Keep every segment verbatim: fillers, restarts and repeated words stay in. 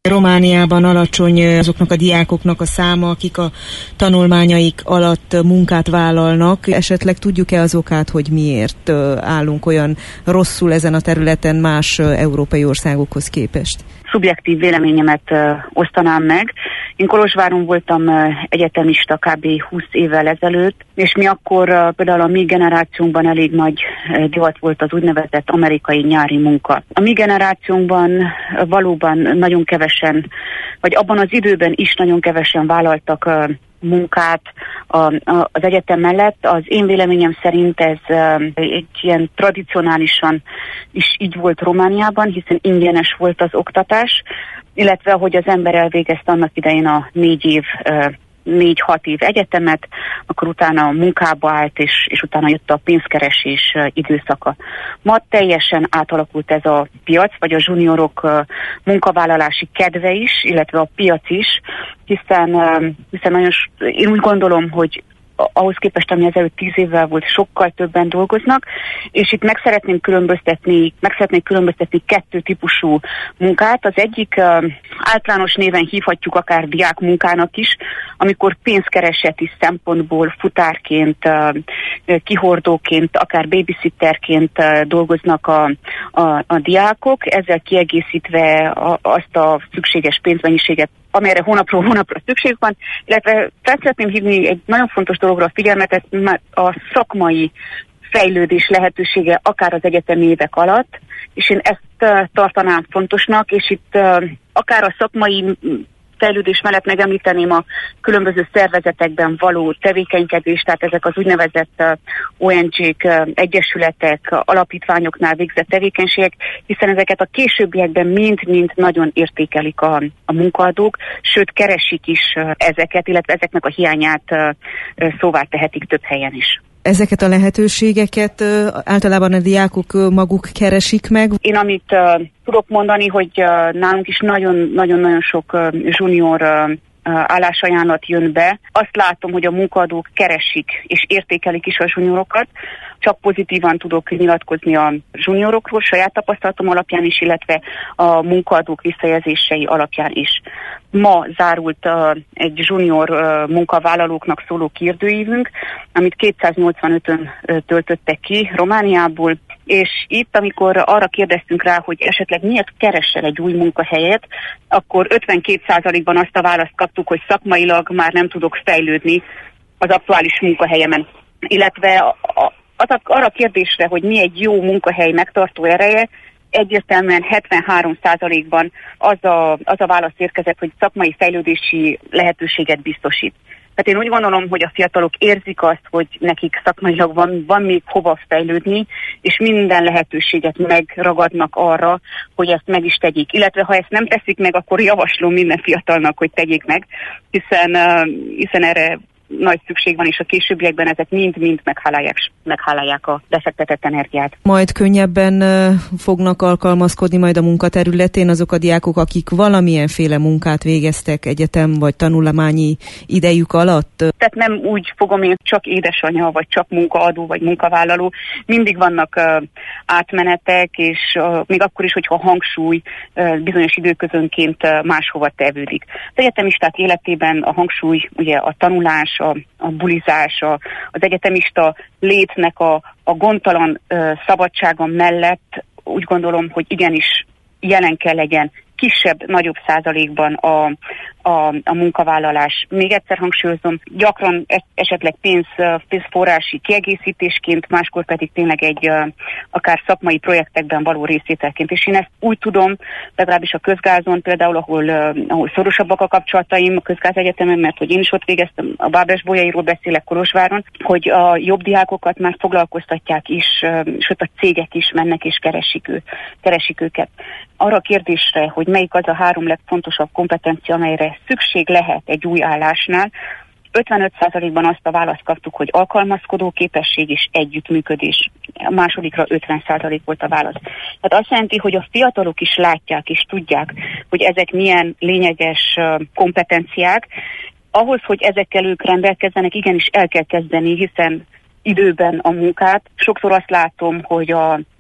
Romániában alacsony azoknak a diákoknak a száma, akik a tanulmányaik alatt munkát vállalnak. Esetleg tudjuk-e az okát, hogy miért állunk olyan rosszul ezen a területen más európai országokhoz képest? Szubjektív véleményemet uh, osztanám meg. Én Kolozsváron voltam uh, egyetemista kb. húsz évvel ezelőtt, és mi akkor uh, például a mi generációnkban elég nagy uh, divat volt az úgynevezett amerikai nyári munka. A mi generációnkban uh, valóban nagyon kevesen, vagy abban az időben is nagyon kevesen vállaltak uh, munkát a, a, az egyetem mellett. Az én véleményem szerint ez uh, egy ilyen tradicionálisan is így volt Romániában, hiszen ingyenes volt az oktatás, illetve hogy az ember elvégezte annak idején a négy év, uh, négy-hat év egyetemet, akkor utána a munkába állt, és, és utána jött a pénzkeresés uh, időszaka. Ma teljesen átalakult ez a piac, vagy a juniorok uh, munkavállalási kedve is, illetve a piac is, hiszen, uh, hiszen nagyon, én úgy gondolom, hogy ahhoz képest, ami ezelőtt tíz évvel volt, sokkal többen dolgoznak, és itt meg szeretném különböztetni, meg szeretnék különböztetni kettő típusú munkát. Az egyik uh, általános néven hívhatjuk akár diákmunkának is, amikor pénzkereseti szempontból futárként, uh, kihordóként, akár babysitterként uh, dolgoznak a, a, a diákok, ezzel kiegészítve a, azt a szükséges pénzmennyiséget, amelyre hónapról hónapra szükség van, illetve fel szeretném hívni egy nagyon fontos dologra a figyelmet, ez a szakmai fejlődés lehetősége akár az egyetemi évek alatt, és én ezt uh, tartanám fontosnak, és itt uh, akár a szakmai fejlődés mellett megemlíteném a különböző szervezetekben való tevékenykedést, tehát ezek az úgynevezett o en gé-k, egyesületek, alapítványoknál végzett tevékenységek, hiszen ezeket a későbbiekben mind-mind nagyon értékelik a, a munkaadók, sőt keresik is ezeket, illetve ezeknek a hiányát szóvá tehetik több helyen is. Ezeket a lehetőségeket általában a diákok maguk keresik meg? Én amit uh, tudok mondani, hogy uh, nálunk is nagyon-nagyon sok uh, junior uh, állásajánlat jön be. Azt látom, hogy a munkaadók keresik és értékelik is a juniorokat. Csak pozitívan tudok nyilatkozni a juniorokról, saját tapasztalatom alapján is, illetve a munkaadók visszajelzései alapján is. Ma zárult uh, egy junior uh, munkavállalóknak szóló kérdőívünk, amit kétszáznyolcvanötön uh, töltöttek ki Romániából, és itt, amikor arra kérdeztünk rá, hogy esetleg miért keresel egy új munkahelyet, akkor ötvenkét százalékban azt a választ kaptuk, hogy szakmailag már nem tudok fejlődni az aktuális munkahelyemen. Illetve a, a, az, arra a kérdésre, hogy mi egy jó munkahely megtartó ereje, egyértelműen hetvenhárom százalékban az a, az a válasz érkezett, hogy szakmai fejlődési lehetőséget biztosít. Tehát én úgy gondolom, hogy a fiatalok érzik azt, hogy nekik szakmailag van, van még hova fejlődni, és minden lehetőséget megragadnak arra, hogy ezt meg is tegyék. Illetve ha ezt nem teszik meg, akkor javaslom minden fiatalnak, hogy tegyék meg, hiszen, uh, hiszen erre nagy szükség van, és a későbbiekben ezek mind-mind meghálálják, meghálálják a befektetett energiát. Majd könnyebben fognak alkalmazkodni majd a munkaterületén azok a diákok, akik valamilyenféle munkát végeztek egyetem vagy tanulmányi idejük alatt? Tehát nem úgy fogom én, csak édesanyja, vagy csak munkaadó, vagy munkavállaló. Mindig vannak uh, átmenetek, és uh, még akkor is, hogyha a hangsúly uh, bizonyos időközönként uh, máshova tevődik. Az egyetemisták életében a hangsúly ugye a tanulás, a, a bulizás, a, az egyetemista létnek a, a gondtalan uh, szabadsága mellett úgy gondolom, hogy igenis jelen kell legyen kisebb, nagyobb százalékban a, a, a munkavállalás. Még egyszer hangsúlyozom, gyakran esetleg pénz, pénzforrási kiegészítésként, máskor pedig tényleg egy akár szakmai projektekben való részvételként. És én ezt úgy tudom, legalábbis a közgázon például, ahol, ahol szorosabbak a kapcsolataim, a közgázegyetemen, mert hogy én is ott végeztem, a Bábes-Bolyairól beszélek Kolozsváron, hogy a jobb diákokat már foglalkoztatják is, sőt a cégek is mennek és keresik, ő, keresik őket. Arra a kérdésre, hogy melyik az a három legfontosabb kompetencia, amelyre szükség lehet egy új állásnál, ötvenöt százalékban azt a választ kaptuk, hogy alkalmazkodó képesség és együttműködés. A másodikra ötven százalék volt a válasz. Tehát azt jelenti, hogy a fiatalok is látják és tudják, hogy ezek milyen lényeges kompetenciák. Ahhoz, hogy ezekkel ők rendelkezzenek, igenis el kell kezdeni, hiszen időben a munkát. Sokszor azt látom, hogy a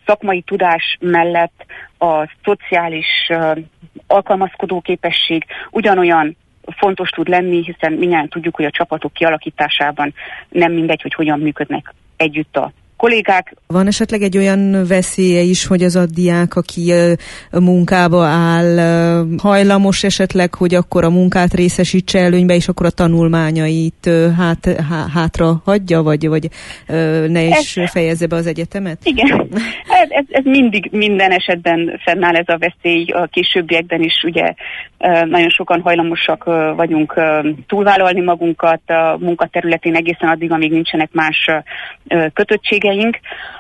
szakmai tudás mellett a szociális uh, alkalmazkodó képesség ugyanolyan fontos tud lenni, hiszen mindjárt tudjuk, hogy a csapatok kialakításában nem mindegy, hogy hogyan működnek együtt a kollégák. Van esetleg egy olyan veszélye is, hogy az a diák, aki munkába áll, hajlamos esetleg, hogy akkor a munkát részesítse előnybe, és akkor a tanulmányait hát, há, hátra hagyja, vagy, vagy ne is ez, fejezze be az egyetemet? Igen, ez, ez, ez mindig minden esetben fennáll ez a veszély, a későbbiekben is ugye nagyon sokan hajlamosak vagyunk túlvállalni magunkat a munkaterületén egészen addig, amíg nincsenek más kötöttségeink.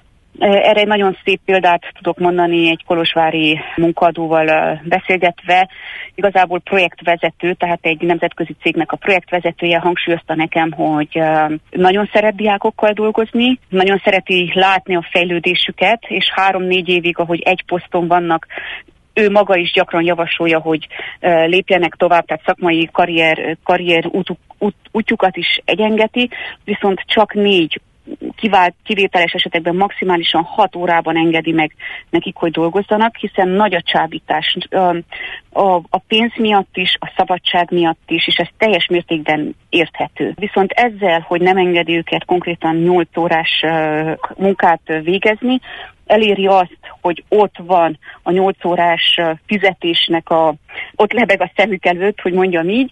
Erre egy nagyon szép példát tudok mondani egy kolozsvári munkaadóval beszélgetve. Igazából projektvezető, tehát egy nemzetközi cégnek a projektvezetője hangsúlyozta nekem, hogy nagyon szeret diákokkal dolgozni, nagyon szereti látni a fejlődésüket, és három-négy évig, ahogy egy poszton vannak, ő maga is gyakran javasolja, hogy uh, lépjenek tovább, tehát szakmai karrier, karrier út, út, útjukat is egyengeti, viszont csak négy kivált, kivételes esetekben maximálisan hat órában engedi meg nekik, hogy dolgozzanak, hiszen nagy a csábítás uh, a, a pénz miatt is, a szabadság miatt is, és ez teljes mértékben érthető. Viszont ezzel, hogy nem engedi őket konkrétan nyolc órás uh, munkát végezni, eléri azt, hogy ott van a nyolc órás fizetésnek, a, ott lebeg a szemük előtt, hogy mondjam így,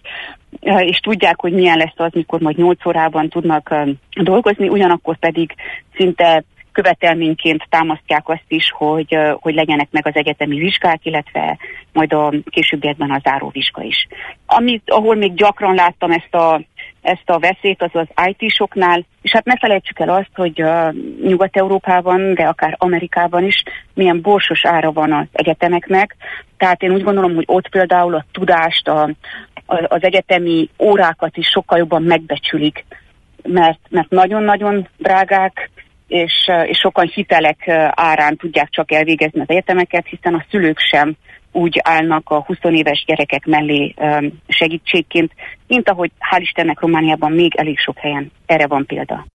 és tudják, hogy milyen lesz az, mikor majd nyolc órában tudnak dolgozni, ugyanakkor pedig szinte követelményként támasztják azt is, hogy, hogy legyenek meg az egyetemi vizsgák, illetve majd a későbbiekben a záróvizsga is. Amit, ahol még gyakran láttam ezt a, ezt a veszélyt, az az í té-soknál, és hát ne felejtsük el azt, hogy uh, Nyugat-Európában, de akár Amerikában is milyen borsos ára van az egyetemeknek, tehát én úgy gondolom, hogy ott például a tudást, a, a, az egyetemi órákat is sokkal jobban megbecsülik, mert, mert nagyon-nagyon drágák, és, és sokan hitelek árán tudják csak elvégezni az egyetemeket, hiszen a szülők sem úgy állnak a húsz éves gyerekek mellé segítségként, mint ahogy hál' Istennek Romániában még elég sok helyen erre van példa.